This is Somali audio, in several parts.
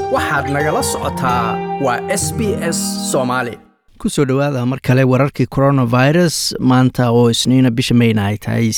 waxaad nagala socotaa waa SBS Soomaali. ku soo dhawaada mar kale wararkii coronavirus maanta oo isniina bisha Mayna ay tahay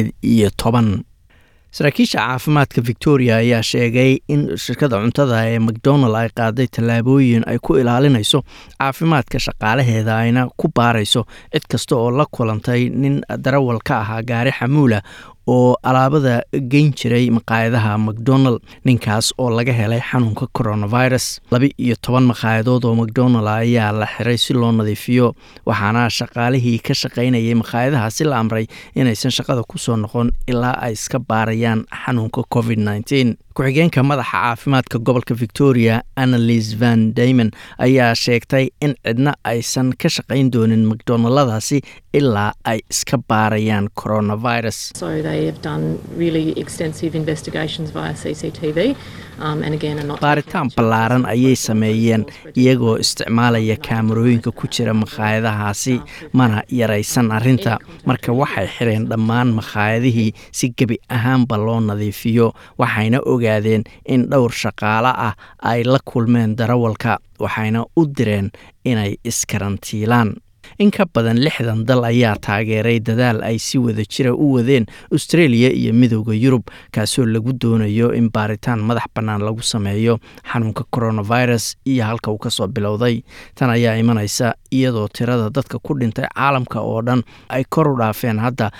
18. saraakiisha caafimaadka Victoria ayaa sheegay in shirkadda cuntada ee McDonald ay qaaday tallaabooyin ay ku ilaalinayso caafimaadka shaqaalaheeda ayna ku baarayso cid kasta oo la kulantay nin darawal ka ahaa gaari xamuula oo alaabada geyn jiray maqaayadaha McDonald. ninkaas oo laga helay xanuunka coronavirus. 12 maqaayadood oo McDonald ayaa la xiray si loo nadiifiyo, waxaana shaqaalihii ka shaqaynayay maqaayadahaasi la amray inaysan shaqada ku soo noqon ilaa ay iska baarayaan xanuunka COVID-19. ku-xigeenka madaxa caafimaadka gobolka Victoria Annalise Van Diemen ayaa sheegtay in cidna aysan ka shaqayn doonin McDonaldadaasi ilaa ay iska baarayaan coronavirus. So they have done really extensive investigations via CCTV and again are not baaritaan ballaaran ayay sameeyeen iyagoo isticmaalaya kaamarooyinka ku jira maqaayadahaasi, mana yaraysan arrinta. marka waxay xireen dhammaan maqaayadihii si gebi ahaanba loo nadiifiyo, waxayna ogaadeen in dhowr shaqaale ah ay la kulmeen darawalka, waxayna u direen inay iskarantiilaan. in ka badan 60 dal ayaa taageeray dadaal ay si wada jira u wadeen Australia iyo midowga Yurub, kaasoo lagu doonayo in baaritaan madax bannaan lagu sameeyo xanuunka coronavirus iyo halka uu ka soo bilowday. tan ayaa imanaysa iyadoo tirada dadka ku dhintay caalamka oo dhan ay kor u dhaafeen hadda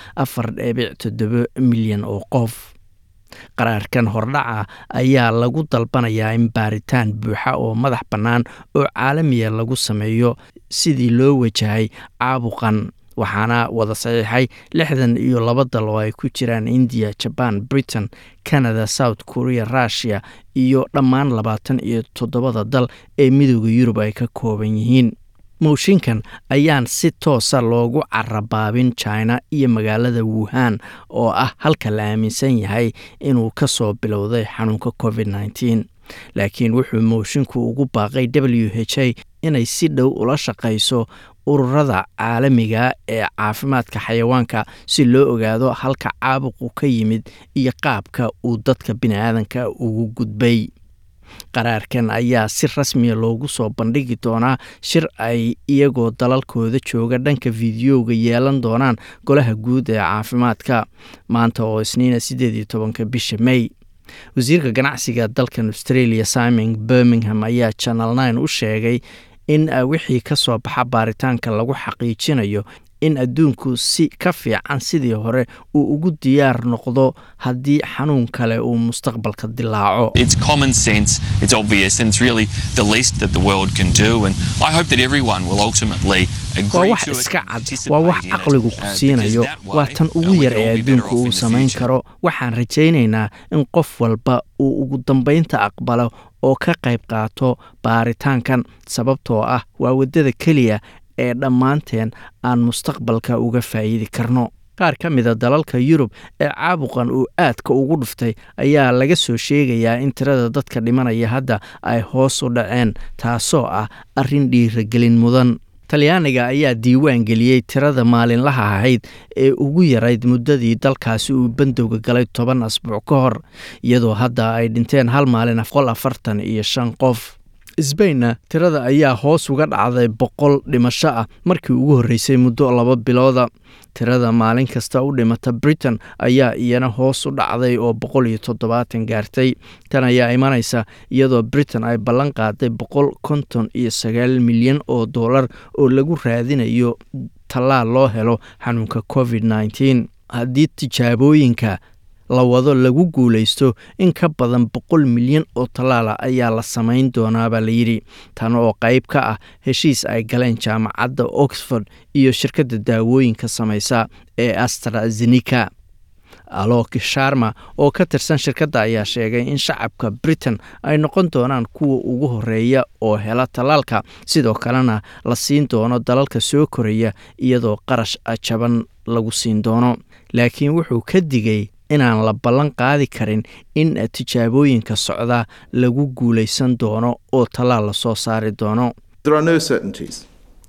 4.7 milyan oo qof. qaraarkan hordhaca ayaa lagu dalbanayaa in baaritaan buuxa oo madax bannaan oo caalamiya lagu sameeyo sidii loo wajahay caabuqan, waxaana wada saxiixay 62 dal oo ay ku jiraan India, Japan, Britain, Canada, South Korea, Russia iyo dhammaan 27 dal ee midowga Yurub ay ka kooban yihiin. mooshinkan ayaan si toosa loogu carabaabin China iyo magaalada Wuhan oo ah halka la aaminsan yahay inuu ka soo bilowday xanuunka COVID-19, laakiin wuxuu moshinku ugu baaqay WHO inay si dhow ula shaqayso ururada caalamiga ee caafimaadka xayawaanka si loo ogaado halka caabuqu ka yimid iyo qaabka uu dadka bini'aadanka ugu gudbay. qaraarkan ayaa si rasmiya loogu soo bandhigi doonaa shir ay iyagoo dalalkooda jooga dhanka fiidiyowga yeelan doonaan golaha guud ee caafimaadka maanta oo isniina 18 bisha May. wasiirka ganacsiga dalkan Australia Simon Birmingham ayaa Channel 9 u sheegay in wixii ka soo baxa baaritaanka lagu xaqiijinayo in adduunku si ka fiican sidii hore uu ugu diyaar noqdo haddii xanuun kale uu mustaqbalka dilaaco. It's common sense, it's obvious, and it's really the least that the world can do, and I hope that everyone will ultimately agree to it. iska cad, waa wax caqligu ku siinayo, waa tan ugu yar ee adduunku uu samayn karo. waxaan rajaynaynaa in qof walba uu ugu dambeynta aqbalo oo ka qayb qaato baaritaankan, sababtoo ah waa wadada keliya ee dhammaanteen aan mustaqbalka uga faa'iidi karno. qaar ka mida dalalka Yurub ee caabuqan uu aadka ugu dhuftay ayaa laga soo sheegayaa in tirada dadka dhimanaya hadda ay hoos u dhaceen, taasoo ah arrin dhiirigelin mudan. Talyaaniga ayaa diiwaan geliyey tirada maalinlaha ahayd ee ugu yarayd muddadii dalkaasi uu bandowga galay 10 asbuuc ka hor, iyadoo hadda ay dhinteen hal maalin 45 qof. Isbaynna tirada ayaa hoos uga dhacday 100 dhimasho ah markii ugu horeysay muddo 2 bilooda. tirada maalin kasta u dhimata Britain ayaa iyana hoos u dhacday oo 170 gaartay. tan ayaa imanaysa iyadoo Britain ay ballan qaaday 159 milyan oo dollar oo lagu raadinayo tallaal loo helo xanuunka COVID-19. haddii tijaabooyinka la wado lagu guuleysto, in ka badan 100 milyan oo tallaala ayaa la samayn doonaa baa la yidhi, tan oo qayb ka ah heshiis ay galeen jaamacadda Oxford iyo shirkadda daawooyinka samaysa ee AstraZeneca. Alok Sharma oo ka tirsan shirkadda ayaa sheegay in shacabka Britain ay noqon doonaan kuwa ugu horeeya oo hela tallaalka, sidoo kalena la siin doono dalalka soo koraya iyadoo qarash jaban lagu siin doono. laakiin wuxuu ka digay inaan la ballan qaadi karin in tijaabooyinka socda lagu guuleysan doono oo tallaal la soo saari doono. There are no certainties.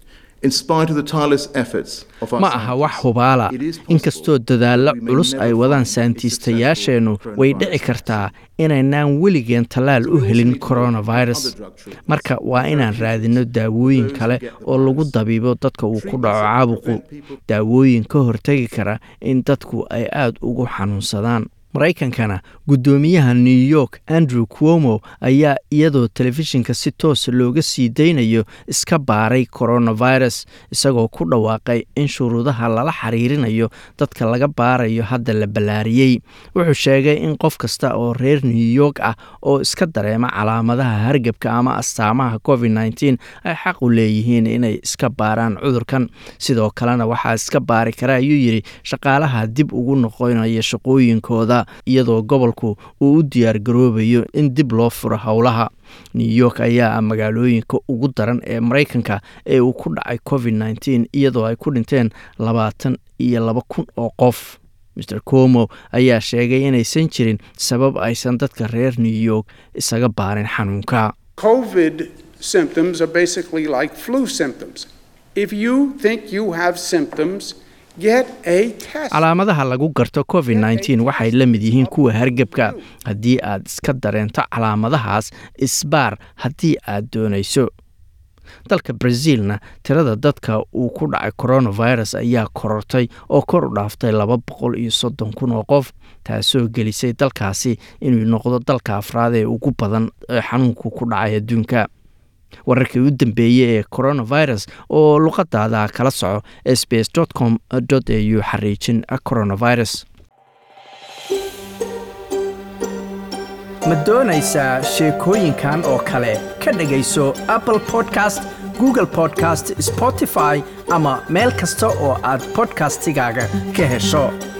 ma aha wax hubaala inkastoo dadaallo culus ay wadaan sayntiistayaasheennu way dhici kartaa inaynaan weligeen tallaal u helin coronavirus marka waa inaan raadinno daawooyin kale oo lagu dabiibo dadka uu ku dhaco caabuqu daawooyin ka hortegi kara in dadku ay aad ugu xanuunsadaan maraykankana guddoomiyaha new york andrew cuomo ayaa iyadoo telefishinka si toos looga sii daynayo iska baaray coronavirus isagoo ku dhawaaqay in shuruudaha lala xiriirinayo dadka laga baarayo hadda la ballaariyey wuxuu sheegay in qof kasta oo reer new york ah oo iska dareema calaamadaha hargebka ama astaamaha covid-19 ay xaq u leeyihiin inay iska baaraan cudurkan sidoo kalena waxaa iska baari kara ayuu yidhi shaqaalaha dib ugu noqonaya shaqooyinkooda iyadoo gobolku uu u diyaar garoobayo in dib loo furo howlaha new york ayaa ah magaalooyinka ugu daran ee maraykanka ee uu ku dhacay covid-19 iyadoo ay ku dhinteen 22,000 oo qof mr cuomo ayaa sheegay inaysan jirin sabab aysan dadka reer new york isaga baarin xanuunka COVID symptoms are basically like flu symptoms. If you think you have symptoms, calaamadaha lagu garto covid-19 waxay la mid yihiin kuwa hargebka haddii aad iska dareento calaamadahaas isbaar haddii aad doonayso dalka brazilna tirada dadka uu ku dhacay coronavirus ayaa korortay oo kor u dhaaftay 230,000 oo qof taasoo gelisay dalkaasi inuu noqdo dalka afraad ee ugu badan ee xanuunku ku dhacay adduunka wararkii u dambeeyey ee coronavirus oo luqadaada kala soco sbs.com.au xariijin coronavirus ma doonaysaa sheekooyinkan oo kale ka dhegayso Apple Podcast, Google Podcast, Spotify ama meel kasta oo aad podcastigaaga ka hesho